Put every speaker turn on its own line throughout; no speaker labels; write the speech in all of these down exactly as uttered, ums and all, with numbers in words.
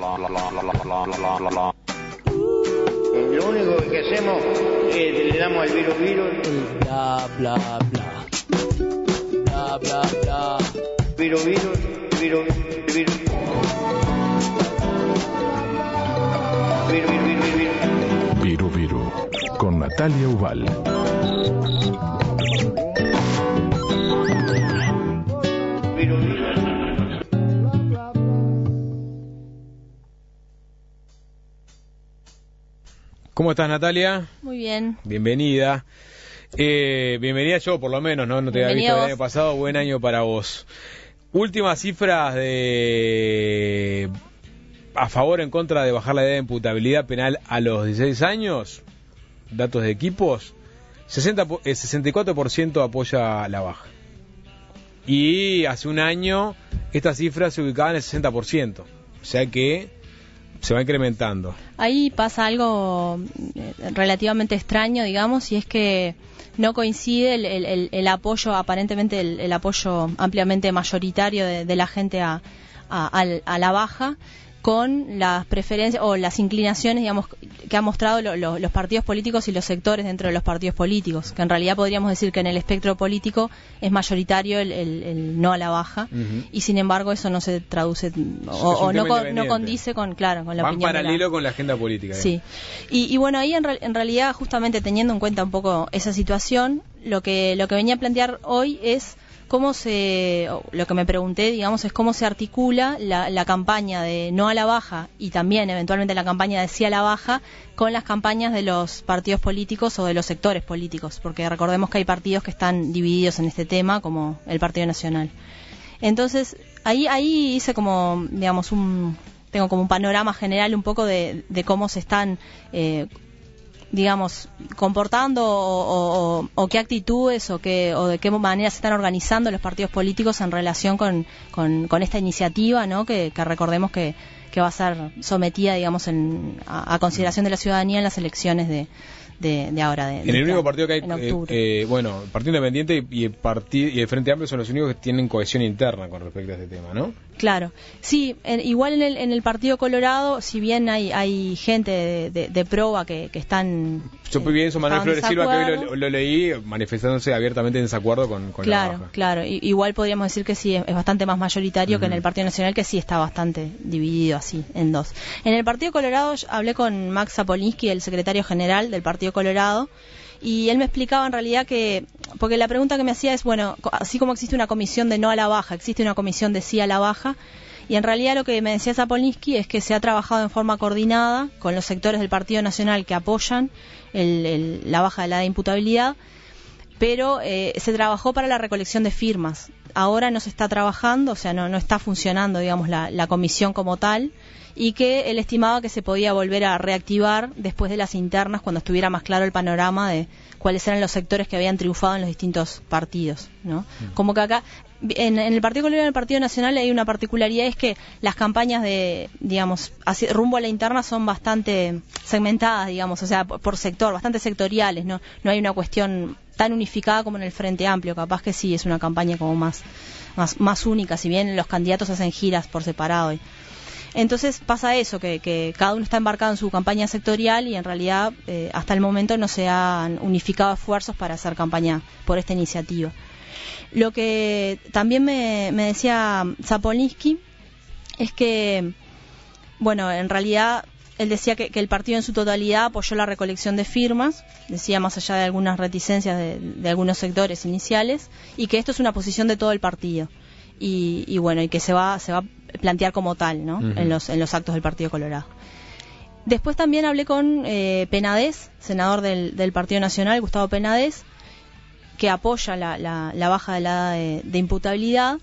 Lo único que hacemos es le damos al virus virus.
Bla bla bla. Bla bla bla.
Virus virus, virus virus. Virus virus virus.
Viru Viru con Natalia Ubal.
Virus virus.
¿Cómo estás, Natalia?
Muy bien.
Bienvenida. Eh, bienvenida yo, por lo menos, ¿no? No te había visto el año pasado. Buen año para vos. Últimas cifras de... a favor o en contra de bajar la edad de imputabilidad penal a los dieciséis años. Datos de equipos. sesenta, eh, sesenta y cuatro por ciento apoya la baja. Y hace un año esta cifra se ubicaba en el sesenta por ciento. O sea que se va incrementando.
Ahí pasa algo relativamente extraño, digamos, y es que no coincide el, el, el apoyo, aparentemente el, el apoyo ampliamente mayoritario de, de la gente a, a, a la baja, con las preferencias o las inclinaciones, digamos, que han mostrado lo, lo, los partidos políticos y los sectores dentro de los partidos políticos, que en realidad podríamos decir que en el espectro político es mayoritario el, el, el no a la baja, uh-huh. y sin embargo eso no se traduce o, o no, no condice con, claro, con la
Van
opinión
paralelo
de la...
con la agenda política.
Sí, y, y bueno, ahí en, re, en realidad, justamente teniendo en cuenta un poco esa situación, lo que, lo que venía a plantear hoy es cómo se, lo que me pregunté, digamos, es cómo se articula la, la campaña de no a la baja y también eventualmente la campaña de sí a la baja con las campañas de los partidos políticos o de los sectores políticos, porque recordemos que hay partidos que están divididos en este tema, como el Partido Nacional. Entonces, ahí ahí hice como, digamos, un tengo como un panorama general un poco de, de cómo se están eh, digamos, comportando o, o, o qué actitudes o, qué, o de qué manera se están organizando los partidos políticos en relación con, con, con esta iniciativa, ¿no? Que, que recordemos que, que va a ser sometida, digamos, en, a, a consideración de la ciudadanía en las elecciones de, de, de ahora. De,
en el único partido que hay,
eh,
eh, bueno, el Partido Independiente y el, partido, y el Frente Amplio son los únicos que tienen cohesión interna con respecto a este tema, ¿no?
Claro, sí, en, igual en el, en el Partido Colorado, si bien hay hay gente de, de, de proba que, que están...
Yo eh, pienso Manuel Flores Silva, que hoy lo, lo leí manifestándose abiertamente en desacuerdo con, con
claro,
la baja.
Claro, claro, igual podríamos decir que sí, es, es bastante más mayoritario uh-huh. que en el Partido Nacional, que sí está bastante dividido así, en dos. En el Partido Colorado hablé con Max Zapolinsky, el secretario general del Partido Colorado, y él me explicaba en realidad que, porque la pregunta que me hacía es, bueno, así como existe una comisión de no a la baja, existe una comisión de sí a la baja, y en realidad lo que me decía Zapolinsky es que se ha trabajado en forma coordinada con los sectores del Partido Nacional que apoyan el, el, la baja de la imputabilidad, pero eh, se trabajó para la recolección de firmas. Ahora no se está trabajando, o sea, no, no está funcionando, digamos, la, la comisión como tal, y que él estimaba que se podía volver a reactivar después de las internas, cuando estuviera más claro el panorama de cuáles eran los sectores que habían triunfado en los distintos partidos, ¿no? Mm. Como que acá, en, en el Partido Colorado y en el Partido Nacional hay una particularidad, es que las campañas de, digamos, hacia, rumbo a la interna son bastante segmentadas, digamos, o sea, por, por sector, bastante sectoriales, ¿no? No hay una cuestión tan unificada como en el Frente Amplio, capaz que sí, es una campaña como más, más, más única, si bien los candidatos hacen giras por separado. Y, entonces pasa eso, que, que cada uno está embarcado en su campaña sectorial y en realidad eh, hasta el momento no se han unificado esfuerzos para hacer campaña por esta iniciativa. Lo que también me, me decía Zapolinsky es que, bueno, en realidad él decía que, que el partido en su totalidad apoyó la recolección de firmas, decía más allá de algunas reticencias de, de algunos sectores iniciales, y que esto es una posición de todo el partido. Y, y bueno, y que se va se va a plantear como tal, ¿no? Uh-huh. en los en los actos del Partido Colorado. Después también hablé con eh, Penades, senador del, del Partido Nacional, Gustavo Penades, que apoya la, la, la baja de la edad de, de imputabilidad,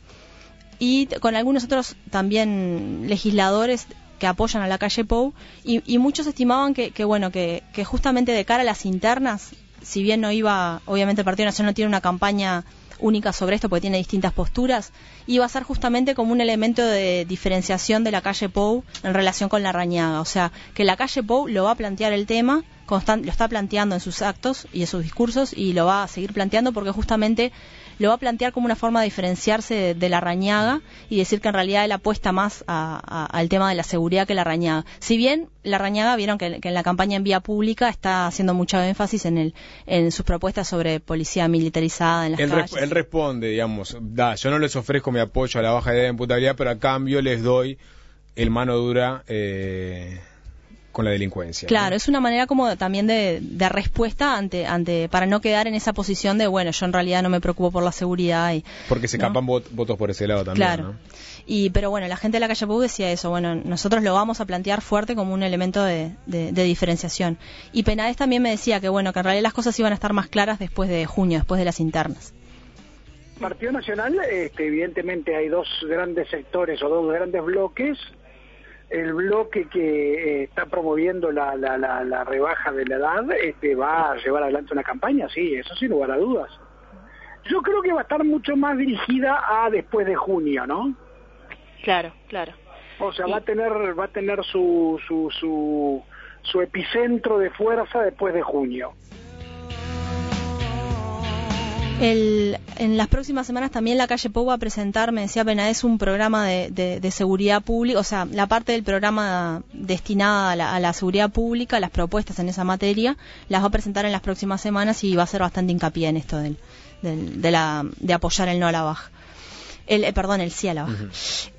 y t- con algunos otros también legisladores que apoyan a la calle Pou, y, y muchos estimaban que, que bueno que, que justamente de cara a las internas, si bien no iba, obviamente el Partido Nacional no tiene una campaña única sobre esto porque tiene distintas posturas, iba a ser justamente como un elemento de diferenciación de la calle Pou en relación con Larrañaga, o sea, que la calle Pou lo va a plantear el tema constant- lo está planteando en sus actos y en sus discursos, y lo va a seguir planteando porque justamente lo va a plantear como una forma de diferenciarse de, de Larrañaga y decir que en realidad él apuesta más a, a, al tema de la seguridad que Larrañaga. Si bien Larrañaga, vieron que, que en la campaña en vía pública está haciendo mucho énfasis en el en sus propuestas sobre policía militarizada en las
él
calles.
Resp- él responde, digamos, da, yo no les ofrezco mi apoyo a la baja de imputabilidad, pero a cambio les doy el mano dura eh, con la delincuencia.
Claro,
¿no?
Es una manera como también de, de respuesta ante ante para no quedar en esa posición de, bueno, yo en realidad no me preocupo por la seguridad. Y,
porque se
¿no?
escapan vot- votos por ese lado también,
Claro.
¿no?
Y, pero bueno, la gente de la calle Pou decía eso, bueno, nosotros lo vamos a plantear fuerte como un elemento de, de, de diferenciación. Y Penades también me decía que, bueno, que en realidad las cosas iban a estar más claras después de junio, después de las internas.
Partido Nacional, este, evidentemente hay dos grandes sectores o dos grandes bloques. El bloque que eh, está promoviendo la, la, la, la rebaja de la edad este, va a llevar adelante una campaña, sí, eso sin lugar a dudas. Yo creo que va a estar mucho más dirigida a después de junio, ¿no?
Claro, claro.
O sea, va a tener va a tener su su su, su epicentro de fuerza después de junio.
El, en las próximas semanas también la calle Pou va a presentar, me decía Penades, un programa de, de, de seguridad pública, o sea, la parte del programa destinada a la, a la seguridad pública, las propuestas en esa materia, las va a presentar en las próximas semanas y va a hacer bastante hincapié en esto del, del, de, la, de apoyar el no a la baja. El, eh, perdón, el sí a la baja. Uh-huh.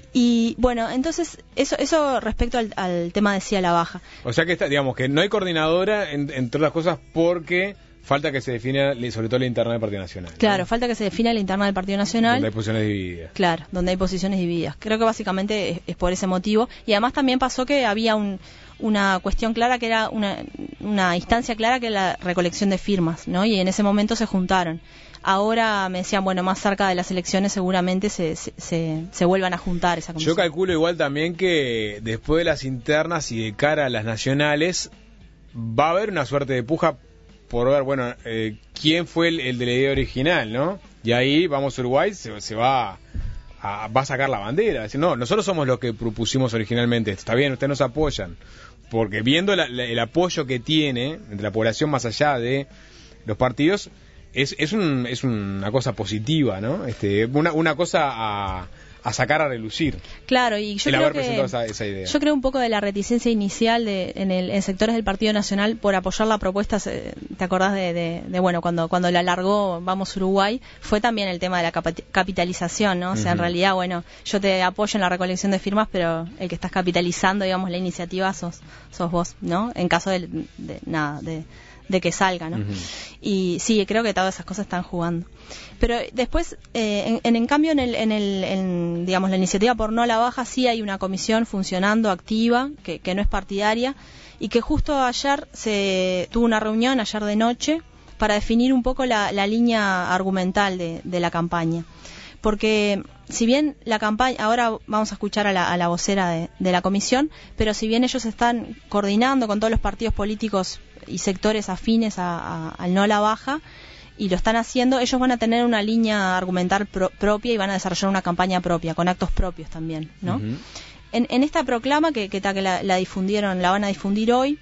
Y bueno, entonces, eso eso respecto al, al tema de sí a la baja.
O sea que, está, digamos, que no hay coordinadora, en, entre otras cosas, porque falta que se defina, sobre todo, la interna del Partido Nacional.
Claro,
¿no?
Falta que se defina la interna del Partido Nacional.
Donde hay posiciones divididas.
Claro, donde hay posiciones divididas. Creo que básicamente es, es por ese motivo. Y además también pasó que había un, una cuestión clara, que era una, una instancia clara, que era la recolección de firmas, ¿no? Y en ese momento se juntaron. Ahora me decían, bueno, más cerca de las elecciones seguramente se, se, se, se vuelvan a juntar esa comisión.
Yo calculo igual también que después de las internas y de cara a las nacionales va a haber una suerte de puja por ver, bueno, eh, quién fue el, el de la idea original, ¿no? Y ahí, vamos, Uruguay se, se va a, va a sacar la bandera, decir, no, nosotros somos los que propusimos originalmente, está bien, ustedes nos apoyan, porque viendo la, la, el apoyo que tiene entre la población más allá de los partidos, es es un es una cosa positiva, ¿no? Este, una una cosa a a sacar a relucir.
Claro, y yo
el
creo
haber
que
presentado esa, esa idea.
Yo creo un poco de la reticencia inicial de en, el, en sectores del Partido Nacional por apoyar la propuesta. ¿Te acordás de, de, de bueno, cuando cuando la largó Vamos Uruguay? Fue también el tema de la capitalización, ¿no? O sea, uh-huh. En realidad, bueno, yo te apoyo en la recolección de firmas, pero el que estás capitalizando, digamos, la iniciativa sos sos vos, ¿no? En caso de, de nada, de de que salga, ¿no? Uh-huh. Y sí, creo que todas esas cosas están jugando. Pero después, eh, en, en, en cambio, en, el, en, el, en digamos la iniciativa por no a la baja sí hay una comisión funcionando, activa, que, que no es partidaria, y que justo ayer se tuvo una reunión, ayer de noche, para definir un poco la, la línea argumental de, de la campaña. Porque si bien la campaña, ahora vamos a escuchar a la, a la vocera de, de la comisión, pero si bien ellos están coordinando con todos los partidos políticos y sectores afines a, a, al no a la baja, y lo están haciendo, ellos van a tener una línea argumental pro, propia y van a desarrollar una campaña propia, con actos propios también, ¿no? Uh-huh. En, en esta proclama, que, que, que la, la difundieron, la van a difundir hoy,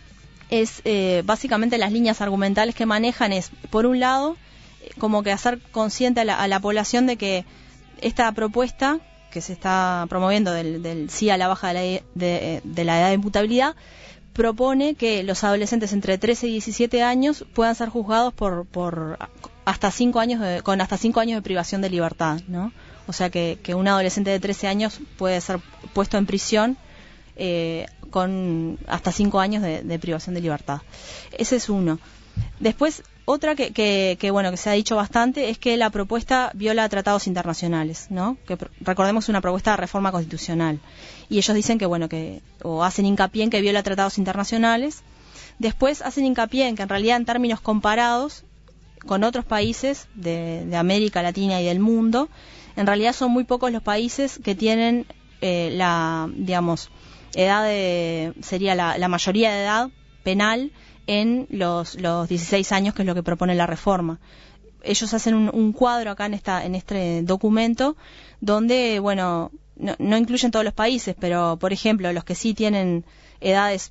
es eh, básicamente las líneas argumentales que manejan es, por un lado, como que hacer consciente a la, a la población de que esta propuesta que se está promoviendo del, del sí a la baja de la, de, de la edad de imputabilidad propone que los adolescentes entre trece y diecisiete años puedan ser juzgados por por hasta cinco años de, con hasta cinco años de privación de libertad, ¿no? O sea que, que un adolescente de trece años puede ser puesto en prisión eh, con hasta cinco años de, de privación de libertad. Ese es uno. Después, otra que, que, que bueno que se ha dicho bastante es que la propuesta viola tratados internacionales, ¿no? Que recordemos una propuesta de reforma constitucional. Y ellos dicen que bueno que o hacen hincapié en que viola tratados internacionales. Después hacen hincapié en que en realidad en términos comparados con otros países de, de América Latina y del mundo, en realidad son muy pocos los países que tienen eh, la, digamos, edad de, sería la, la mayoría de edad penal en los, los dieciséis años, que es lo que propone la reforma. Ellos hacen un, un cuadro acá en esta en este documento donde, bueno, no, no incluyen todos los países, pero, por ejemplo, los que sí tienen edades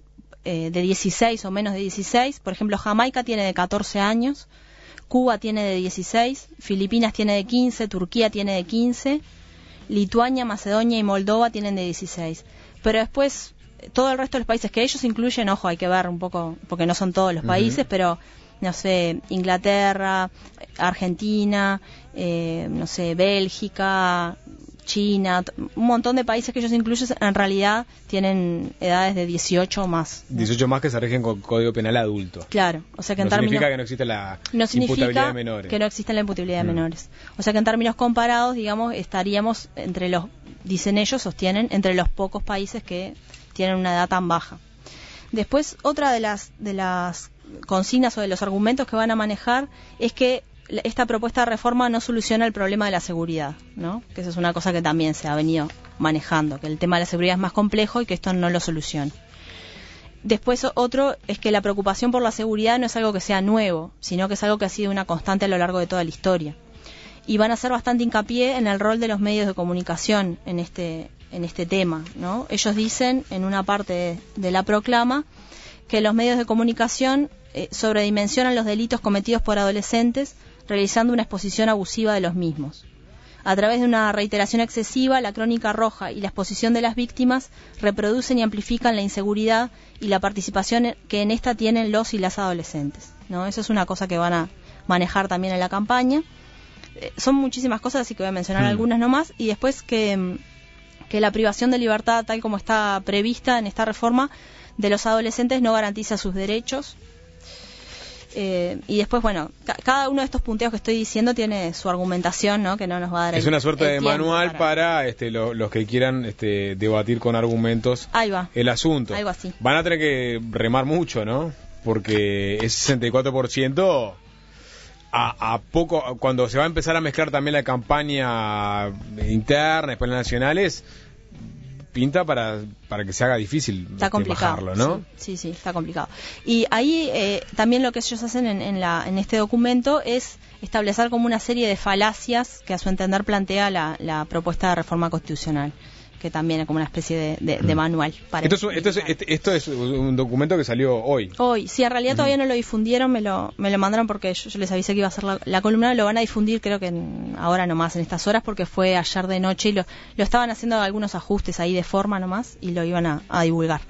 eh, de dieciséis o menos de dieciséis. Por ejemplo, Jamaica tiene de catorce años, Cuba tiene de dieciséis, Filipinas tiene de quince, Turquía tiene de quince, Lituania, Macedonia y Moldova tienen de dieciséis. Pero después, todo el resto de los países que ellos incluyen, ojo, hay que ver un poco, porque no son todos los países, uh-huh. pero, no sé, Inglaterra, Argentina, eh, no sé, Bélgica, China, un montón de países que ellos incluyen, en realidad tienen edades de dieciocho o más, ¿no?
dieciocho más que se rigen con Código Penal adulto.
Claro, o sea que
no
en términos...
significa que no existe la
no
imputabilidad de menores.
que no existe la imputabilidad mm. de menores. O sea que en términos comparados, digamos, estaríamos entre los, dicen ellos, sostienen, entre los pocos países que tienen una edad tan baja. Después, otra de las, de las consignas o de los argumentos que van a manejar es que esta propuesta de reforma no soluciona el problema de la seguridad, ¿no? Que eso es una cosa que también se ha venido manejando, que el tema de la seguridad es más complejo y que esto no lo soluciona. Después, otro es que la preocupación por la seguridad no es algo que sea nuevo, sino que es algo que ha sido una constante a lo largo de toda la historia. Y van a hacer bastante hincapié en el rol de los medios de comunicación en este, en este tema, ¿no? Ellos dicen, en una parte de, de la proclama, que los medios de comunicación eh, sobredimensionan los delitos cometidos por adolescentes, realizando una exposición abusiva de los mismos. A través de una reiteración excesiva, la crónica roja y la exposición de las víctimas reproducen y amplifican la inseguridad y la participación que en esta tienen los y las adolescentes, ¿no? Eso es una cosa que van a manejar también en la campaña. Eh, son muchísimas cosas, así que voy a mencionar mm. algunas nomás. Y después que, que la privación de libertad, tal como está prevista en esta reforma, de los adolescentes no garantiza sus derechos. Eh, y después, bueno, ca- cada uno de estos punteos que estoy diciendo tiene su argumentación, ¿no? Que no nos va a dar el,
es una suerte de manual
para,
para este, lo, los que quieran este, debatir con argumentos
Ahí va.
el asunto.
Algo así.
Van a tener que remar mucho, ¿no? Porque ese sesenta y cuatro por ciento a, a poco, cuando se va a empezar a mezclar también la campaña interna, después las nacionales, pinta para para que se haga difícil
está complicado,
bajarlo, ¿no?
Sí, sí, sí, está complicado. Y ahí eh, también lo que ellos hacen en, en, la, en este documento es establecer como una serie de falacias que a su entender plantea la, la propuesta de reforma constitucional, que también es como una especie de, de, de manual. Para
esto, es, esto, es, este, esto es un documento que salió hoy.
Hoy, sí, en realidad uh-huh. todavía no lo difundieron, me lo, me lo mandaron porque yo, yo les avisé que iba a hacer la, la columna, lo van a difundir creo que en, ahora nomás, en estas horas, porque fue ayer de noche y lo, lo estaban haciendo algunos ajustes ahí de forma nomás y lo iban a, a divulgar.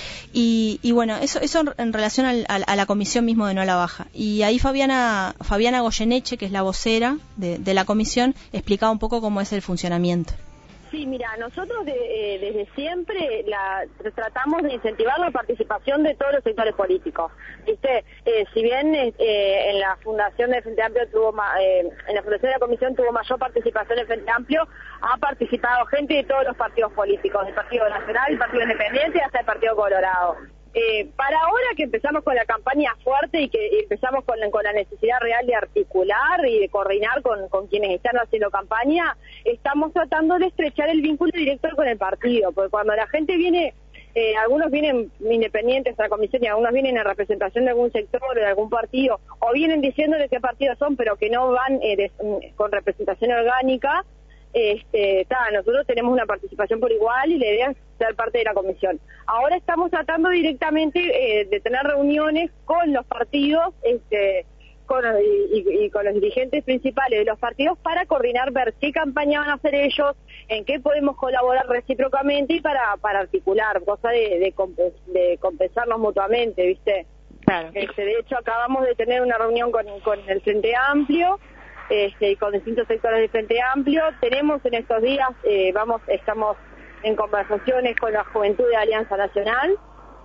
Y, y bueno, eso eso en relación al, al, a la comisión mismo de No a la Baja. Y ahí Fabiana Fabiana Goyeneche, que es la vocera de, de la comisión, explicaba un poco cómo es el funcionamiento.
Sí, mira, nosotros de, eh, desde siempre la, tratamos de incentivar la participación de todos los sectores políticos. Viste, eh, si bien eh, en la fundación del Frente Amplio tuvo ma, eh, en la fundación de la comisión tuvo mayor participación el Frente Amplio, ha participado gente de todos los partidos políticos, del Partido Nacional, el Partido Independiente y hasta el Partido Colorado. Eh, para ahora que empezamos con la campaña fuerte y que empezamos con, con la necesidad real de articular y de coordinar con, con quienes están haciendo campaña, estamos tratando de estrechar el vínculo directo con el partido, porque cuando la gente viene, eh, algunos vienen independientes a la comisión y algunos vienen en representación de algún sector o de algún partido, o vienen diciendo de qué partido son, pero que no van eh, de, con representación orgánica. Este, ta, nosotros tenemos una participación por igual y la idea es ser parte de la comisión. Ahora estamos tratando directamente eh, de tener reuniones con los partidos este, con, y, y, y con los dirigentes principales de los partidos para coordinar, ver qué campaña van a hacer ellos, en qué podemos colaborar recíprocamente y para, para articular, cosa de, de, comp- de compensarnos mutuamente, ¿viste?
Claro.
Este, de hecho, acabamos de tener una reunión con, con el Frente Amplio, Este, y con distintos sectores del Frente Amplio. Tenemos en estos días, eh, vamos, estamos en conversaciones con la Juventud de Alianza Nacional,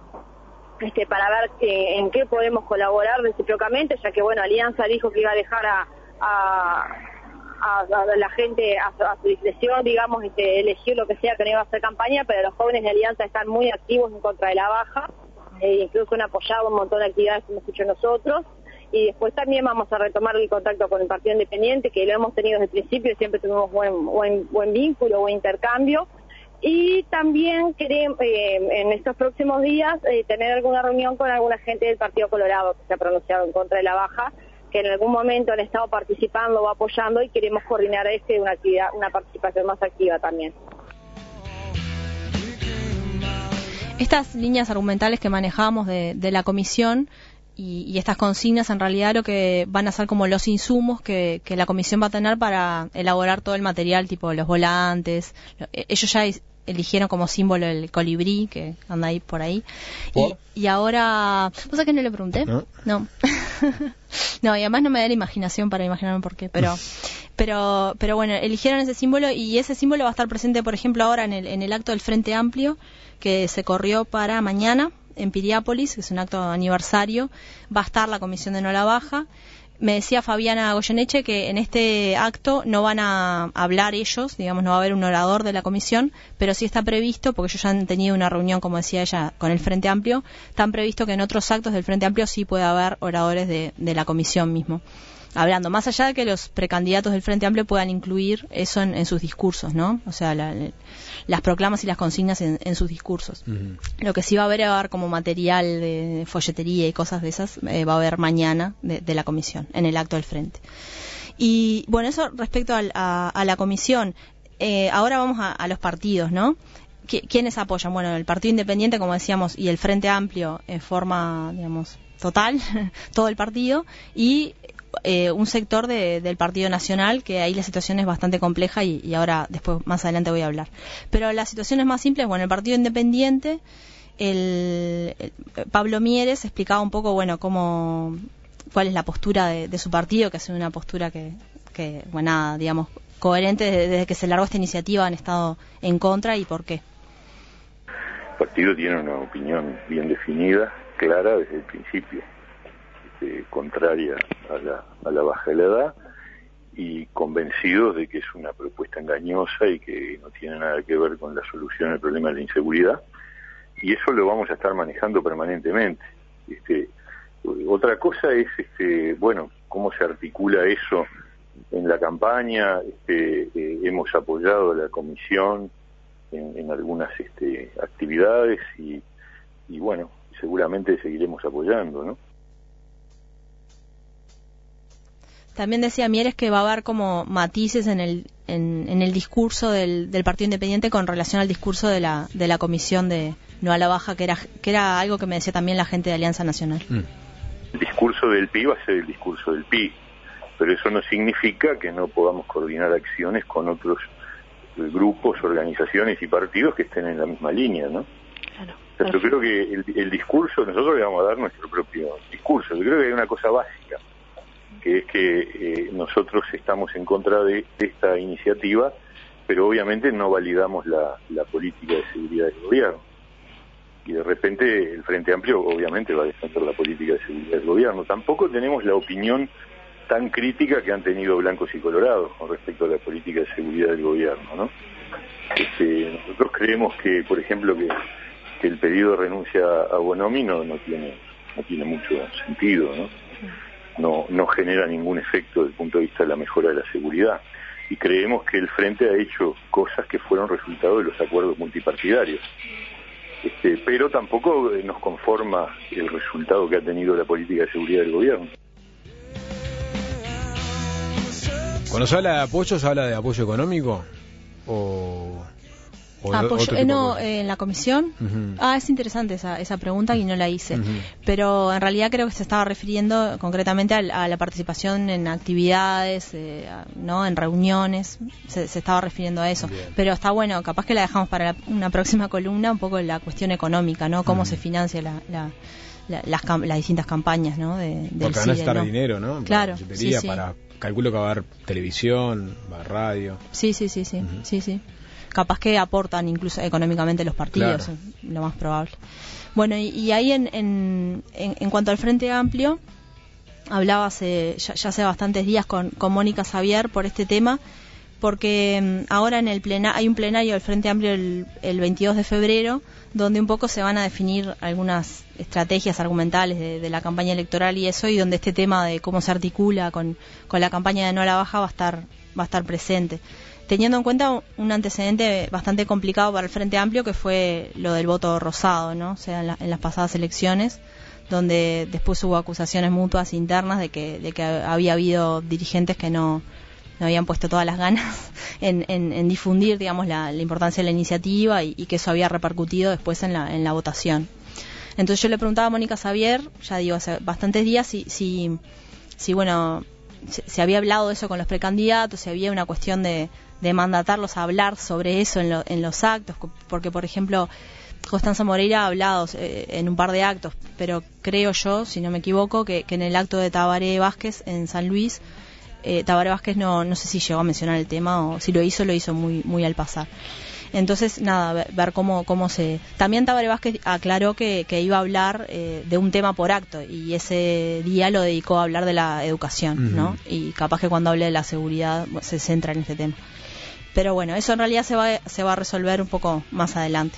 este, para ver que, en qué podemos colaborar recíprocamente, ya que, bueno, Alianza dijo que iba a dejar a, a, a, a la gente a, a su discreción, digamos, este, elegir lo que sea, que no iba a hacer campaña, pero los jóvenes de Alianza están muy activos en contra de la baja, eh, incluso han apoyado un montón de actividades que hemos hecho nosotros. Y después también vamos a retomar el contacto con el Partido Independiente, que lo hemos tenido desde el principio, siempre tuvimos buen buen, buen vínculo, buen intercambio. Y también queremos, eh, en estos próximos días, eh, tener alguna reunión con alguna gente del Partido Colorado que se ha pronunciado en contra de la baja, que en algún momento han estado participando o apoyando, y queremos coordinar este una actividad, una participación más activa también.
Estas líneas argumentales que manejamos de, de la comisión y, y estas consignas en realidad lo que van a ser como los insumos que, que la comisión va a tener para elaborar todo el material, tipo los volantes. Ellos ya eligieron como símbolo el colibrí que anda ahí por ahí. Y, y ahora... ¿Vos sabés que no le pregunté? No. No. No, y además no me da la imaginación para imaginarme por qué, pero... Pero, pero bueno, eligieron ese símbolo y ese símbolo va a estar presente, por ejemplo, ahora en el, en el acto del Frente Amplio, que se corrió para mañana en Piriápolis, que es un acto aniversario. Va a estar la comisión de No la Baja. Me decía Fabiana Goyeneche que en este acto no van a hablar ellos, digamos, no va a haber un orador de la comisión, pero sí está previsto, porque ellos ya han tenido una reunión, como decía ella, con el Frente Amplio, están previsto que en otros actos del Frente Amplio sí puede haber oradores de, de la comisión mismo. Hablando, más allá de que los precandidatos del Frente Amplio puedan incluir eso en, en sus discursos, ¿no? O sea, la, las proclamas y las consignas en, en sus discursos. Uh-huh. Lo que sí va a haber, va a haber como material de folletería y cosas de esas, eh, va a haber mañana de, de la comisión, en el acto del Frente. Y bueno, eso respecto al, a, a la comisión. Eh, ahora vamos a, a los partidos, ¿no? ¿Quiénes apoyan? Bueno, el Partido Independiente, como decíamos, y el Frente Amplio en forma, digamos, total, todo el partido, y Eh, un sector de, del Partido Nacional, que ahí la situación es bastante compleja y, y ahora después más adelante voy a hablar. Pero las situaciones más simples, bueno, el Partido Independiente, el, el Pablo Mieres explicaba un poco, bueno, cómo, cuál es la postura de, de su partido, que es una postura que, que bueno, nada, digamos, coherente desde, desde que se largó esta iniciativa, han estado en contra y por qué.
El partido tiene una opinión bien definida, clara desde el principio. Eh, contraria a la, a la baja de la edad y convencidos de que es una propuesta engañosa y que no tiene nada que ver con la solución al problema de la inseguridad, y eso lo vamos a estar manejando permanentemente. Este, otra cosa es, este, bueno, cómo se articula eso en la campaña. Este, eh, hemos apoyado a la comisión en, en algunas este, actividades y, y bueno, seguramente seguiremos apoyando, ¿no?
También decía Mieres que va a haber como matices en el en, en el discurso del, del Partido Independiente con relación al discurso de la de la comisión de No a la Baja, que era que era algo que me decía también la gente de Alianza Nacional.
Mm. El discurso del P I va a ser el discurso del P I, pero eso no significa que no podamos coordinar acciones con otros grupos, organizaciones y partidos que estén en la misma línea, ¿no? Claro. O sea, yo creo que el, el discurso, nosotros le vamos a dar nuestro propio discurso. Yo creo que hay una cosa básica, que es que eh, nosotros estamos en contra de, de esta iniciativa, pero obviamente no validamos la, la política de seguridad del gobierno. Y de repente el Frente Amplio obviamente va a defender la política de seguridad del gobierno. Tampoco tenemos la opinión tan crítica que han tenido blancos y colorados con respecto a la política de seguridad del gobierno, ¿no? Este, nosotros creemos que, por ejemplo, que, que el pedido de renuncia a Bonomi no, no tiene no tiene mucho sentido, ¿no? No, no genera ningún efecto desde el punto de vista de la mejora de la seguridad. Y creemos que el Frente ha hecho cosas que fueron resultado de los acuerdos multipartidarios. Este, pero tampoco nos conforma el resultado que ha tenido la política de seguridad del gobierno.
Cuando se habla de apoyo, ¿se habla de apoyo económico? ¿O...? O
apoyo, eh, no, eh, en la comisión. Uh-huh. Ah, es interesante esa, esa pregunta y no la hice. Uh-huh. Pero en realidad creo que se estaba refiriendo concretamente a, a la participación en actividades, eh, a, no, en reuniones. Se, se estaba refiriendo a eso. Bien. Pero está bueno, capaz que la dejamos para la, una próxima columna, un poco la cuestión económica, ¿no? Cómo uh-huh. se financia la, la, la, las, las distintas campañas, ¿no? De, del
Porque van a estar ¿no? dinero, ¿no?
Claro.
Para,
sí, sí.
para calculo que va a haber televisión, va a haber radio.
Sí, sí, sí, sí, uh-huh. sí, sí. Capaz que aportan incluso económicamente los partidos, claro. Lo más probable. Bueno, y, y ahí en, en, en, en cuanto al Frente Amplio, hablaba hace, ya, ya hace bastantes días con, con Mónica Xavier por este tema, porque um, ahora en el plena, hay un plenario del Frente Amplio el, el veintidós de febrero, donde un poco se van a definir algunas estrategias argumentales de, de la campaña electoral y eso, y donde este tema de cómo se articula con, con la campaña de No a la Baja va a estar, va a estar presente. Teniendo en cuenta un antecedente bastante complicado para el Frente Amplio, que fue lo del voto rosado, ¿no? O sea, en, la, en las pasadas elecciones, donde después hubo acusaciones mutuas internas de que, de que había habido dirigentes que no me habían puesto todas las ganas en, en, en difundir, digamos, la, la importancia de la iniciativa y, y que eso había repercutido después en la, en la votación. Entonces yo le preguntaba a Mónica Xavier, ya digo, hace bastantes días, si, si, si bueno, se, se había hablado de eso con los precandidatos, si había una cuestión de, de mandatarlos a hablar sobre eso en, lo, en los actos, porque, por ejemplo, Constanza Moreira ha hablado eh, en un par de actos, pero creo yo, si no me equivoco, que, que en el acto de Tabaré Vázquez en San Luis, eh, Tabaré Vázquez no, no sé si llegó a mencionar el tema o si lo hizo, lo hizo muy, muy al pasar. Entonces, nada, ver, ver cómo, cómo se... También Tabaré Vázquez aclaró que, que iba a hablar eh, de un tema por acto y ese día lo dedicó a hablar de la educación, uh-huh. ¿no? Y capaz que cuando hable de la seguridad bueno, se centra en este tema. Pero bueno, eso en realidad se va, se va a resolver un poco más adelante.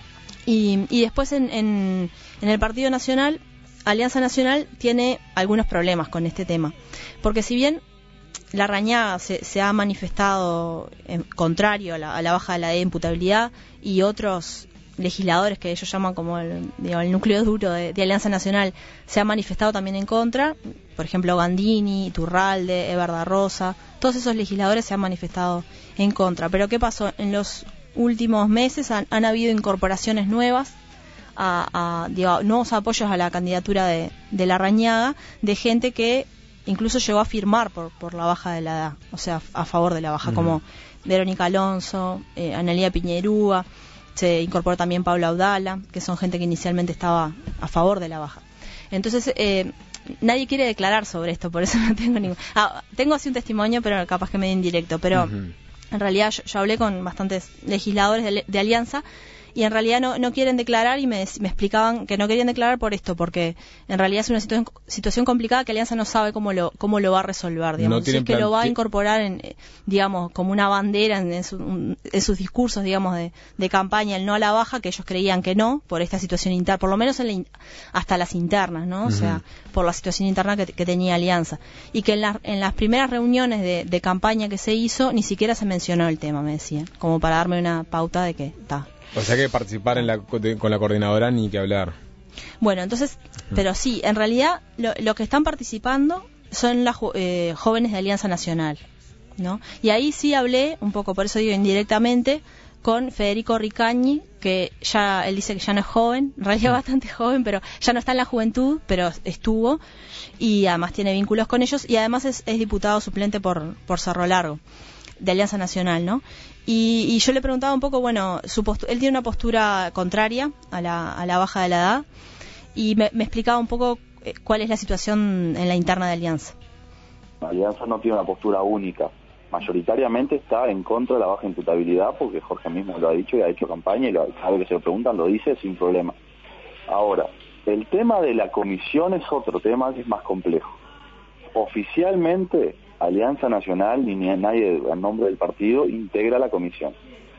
Y, y después en, en, en el Partido Nacional, Alianza Nacional tiene algunos problemas con este tema. Porque si bien Larrañaga se, se ha manifestado en, contrario a la, a la baja de la de imputabilidad y otros legisladores que ellos llaman como el, digamos, el núcleo duro de, de Alianza Nacional se han manifestado también en contra, por ejemplo Gandini, Iturralde, Eber da Rosa, todos esos legisladores se han manifestado en contra. Pero ¿qué pasó? En los últimos meses han, han habido incorporaciones nuevas, a, a digamos, nuevos apoyos a la candidatura de, de Larrañaga, de gente que incluso llegó a firmar por, por la baja de la edad, o sea, a favor de la baja, uh-huh. como Verónica Alonso, eh, Analía Piñerúa, se incorporó también Paula Audala, que son gente que inicialmente estaba a favor de la baja. Entonces, eh, nadie quiere declarar sobre esto, por eso no tengo ningún... Ah, tengo así un testimonio, pero capaz que medio indirecto, pero uh-huh. en realidad yo, yo hablé con bastantes legisladores de, de Alianza y en realidad no, no quieren declarar y me, me explicaban que no querían declarar por esto, porque en realidad es una situación, situación complicada que Alianza no sabe cómo lo cómo lo va a resolver, digamos. No si es que lo va a incorporar, en digamos, como una bandera en, en, su, en sus discursos, digamos, de, de campaña, el no a la baja, que ellos creían que no, por esta situación interna, por lo menos en la, hasta las internas, ¿no? Uh-huh. O sea, por la situación interna que, que tenía Alianza. Y que en, la, en las primeras reuniones de, de campaña que se hizo, ni siquiera se mencionó el tema, me decían, como para darme una pauta de que está.
O sea que participar en la, con la coordinadora ni que hablar.
Bueno, entonces, pero sí, en realidad lo, lo que están participando son las eh, jóvenes de Alianza Nacional, ¿no? Y ahí sí hablé, un poco, por eso digo indirectamente, con Federico Ricañi, que ya, él dice que ya no es joven, en realidad bastante joven, pero ya no está en la juventud, pero estuvo, y además tiene vínculos con ellos, y además es, es diputado suplente por, por Cerro Largo, de Alianza Nacional, ¿no? Y, y yo le preguntaba un poco, bueno, su postu- él tiene una postura contraria a la, a la baja de la edad y me, me explicaba un poco eh, cuál es la situación en la interna de Alianza.
Alianza no tiene una postura única, mayoritariamente está en contra de la baja imputabilidad porque Jorge mismo lo ha dicho y ha hecho campaña y lo, cada vez que se lo preguntan lo dice sin problema. Ahora, el tema de la comisión es otro tema que es más complejo. Oficialmente Alianza Nacional ni nadie a nombre del partido integra la comisión.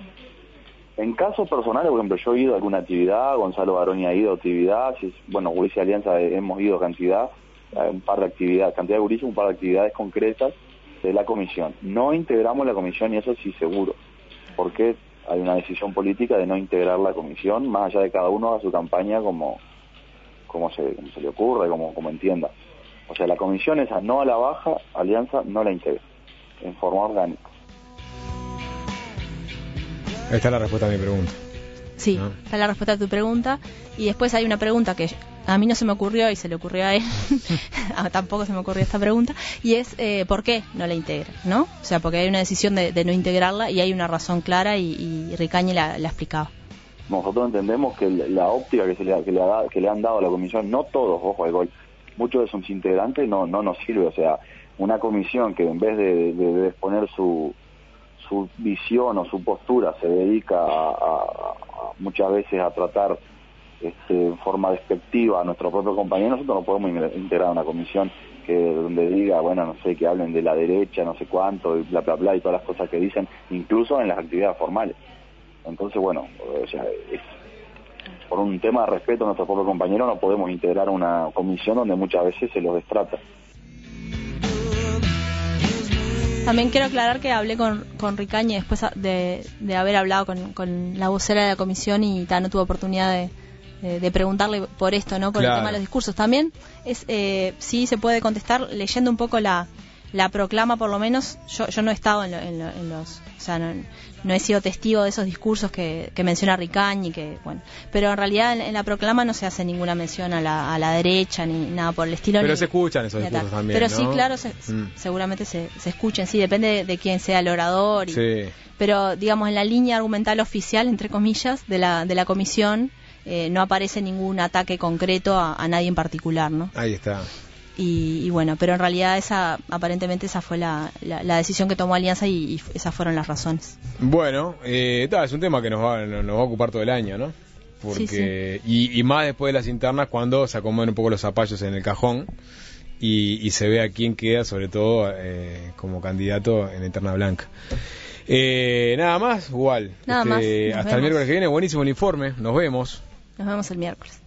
En casos personales, por ejemplo, yo he ido a alguna actividad, Gonzalo Baroni ha ido a actividad, si, bueno, Guricia Alianza hemos ido a cantidad, a un par de actividades, cantidad de Guricia, un par de actividades concretas de la comisión. No integramos la comisión y eso sí seguro, porque hay una decisión política de no integrar la comisión, más allá de cada uno haga su campaña como, como, se, como se le ocurra, como, como entienda. O sea, la comisión esa no a la baja, Alianza no la integra, en forma orgánica.
Esta es la respuesta a mi pregunta.
Sí, ¿no? Esta es la respuesta a tu pregunta. Y después hay una pregunta que a mí no se me ocurrió y se le ocurrió a él. Tampoco se me ocurrió esta pregunta. Y es, eh, ¿por qué no la integra? ¿No? O sea, porque hay una decisión de, de no integrarla y hay una razón clara y, y Ricañi la, la explicaba.
Nosotros entendemos que la óptica que, se le, que, le ha, que le han dado a la comisión, no todos, ojo al gol, muchos de sus integrantes no no nos sirve. O sea, una comisión que en vez de, de, de exponer su su visión o su postura se dedica a, a, a muchas veces a tratar este, en forma despectiva a nuestro propio compañero, nosotros no podemos integrar una comisión que donde diga, bueno, no sé, que hablen de la derecha, no sé cuánto, y bla, bla, bla, y todas las cosas que dicen, incluso en las actividades formales. Entonces, bueno, o sea, es, por un tema de respeto a nuestro propio compañero no podemos integrar una comisión donde muchas veces se los destrata.
También quiero aclarar que hablé con, con Ricañi después de, de haber hablado con, con la vocera de la comisión y ta, no tuve oportunidad de, de, de preguntarle por esto, ¿no? Por claro. El tema de los discursos. También es eh, sí se puede contestar leyendo un poco la, la proclama, por lo menos, yo, yo no he estado en, lo, en, lo, en los, o sea, no, no he sido testigo de esos discursos que, que menciona Ricañi, que bueno, pero en realidad en, en la proclama no se hace ninguna mención a la, a la derecha ni nada por el estilo.
Pero
ni,
se escuchan esos discursos también,
pero
¿no?
sí, claro, se, mm. seguramente se, se escuchen, sí, depende de, de quién sea el orador. Y, sí. Pero, digamos, en la línea argumental oficial, entre comillas, de la, de la comisión, eh, no aparece ningún ataque concreto a, a nadie en particular, ¿no?
Ahí está.
Y, y bueno, pero en realidad esa aparentemente esa fue la, la, la decisión que tomó Alianza y, y esas fueron las razones.
Bueno, eh, ta, es un tema que nos va, nos va a ocupar todo el año, ¿no? Porque sí, sí. Y, y más después de las internas, cuando se acomodan un poco los zapallos en el cajón y, y se ve a quién queda, sobre todo eh, como candidato en la interna blanca. Eh, nada más, igual.
Nada
este,
más.
Hasta vemos. El miércoles que viene, buenísimo el informe. Nos vemos.
Nos vemos el miércoles.